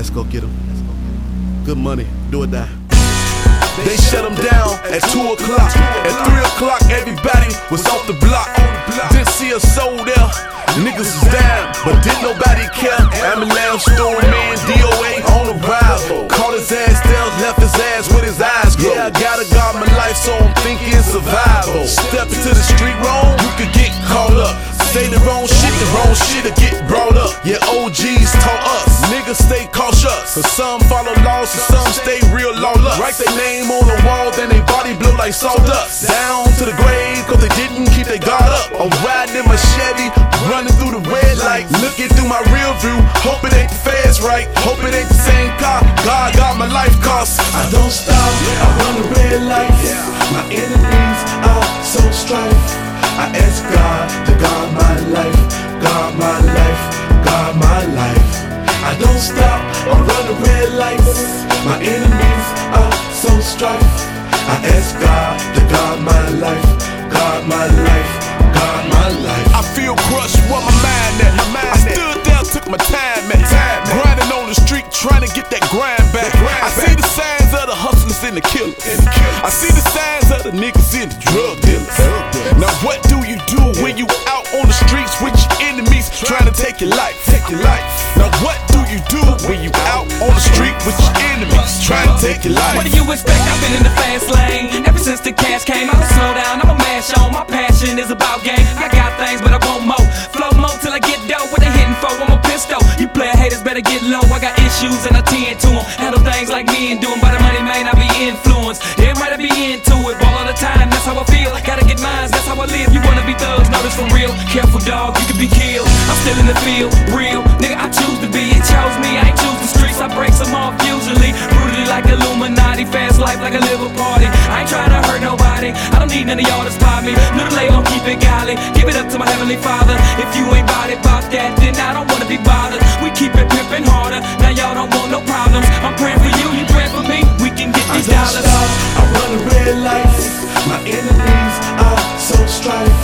Let's go get them. Good money, do or die. They shut them down at 2 o'clock. At 3 o'clock, everybody was off the block. Didn't see a soul there. Niggas was down, but didn't nobody care. Ambulance stormman, DOA on arrival. Caught his ass there, left his ass with his eyes closed. Yeah, I gotta guard my life, so I'm thinking survival. Step into the street wrong, you could get caught up. Say the wrong shit'll get brought up. Yeah, OGs taught us, niggas stay cautious. Cause some follow laws, and some stay real lawless. Write their name on the wall, then they body blow like sawdust. Down to the grave, cause they didn't keep their guard up. I'm riding in my Chevy, running through the red light. Looking through my rear view, hope it ain't the feds right. Hope it ain't the same car, God got my life cost. I don't stop, I run the red lights. My enemies are so strife. I ask God to guard my life, guard my life, guard my life. I don't stop or run the red lights. My enemies are so strife. I ask God to guard my life, guard my life, guard my life. I feel crushed where my mind at. I stood there, took my time at. Grinding on the street, trying to get that grind back. I see the signs of the hustlers and the killers. I see the signs of the niggas and the drug dealers. Now what do you do when you out on the streets with your enemies trying to take your life? Now what do you do when you out on the street with your enemies trying to take your life? What do you expect? I've been in the fast lane ever since the cash came. I don't slow down, I'ma mash on. My passion is about game. I got things, but I want more. Flow more till I get dope. What they hitting for? I'm a pistol. You player haters better get low. I got issues and I tend to them. Handle things like me and do them. By the money may not be influenced. Everybody be into it. All of the time, that's how I feel. Gotta get mines, that's how I live. You wanna be thugs, know this for real. Careful dog, you could be killed. I'm still in the field, real. Nigga, I choose to be. It chose me, I ain't choose the streets. I break some off usually. Brutally like Illuminati. Fast life like a liver party. I ain't trying to hurt nobody. I don't need none of y'all to spot me. Little lay on, keep it godly. Give it up to my heavenly father. If you ain't bout that, then I don't wanna be bothered. We keep it pimpin' harder. Now y'all don't want no problems. I'm praying for you, you praying for me. We can get these dollars. I run the red lights. My enemies are so strife.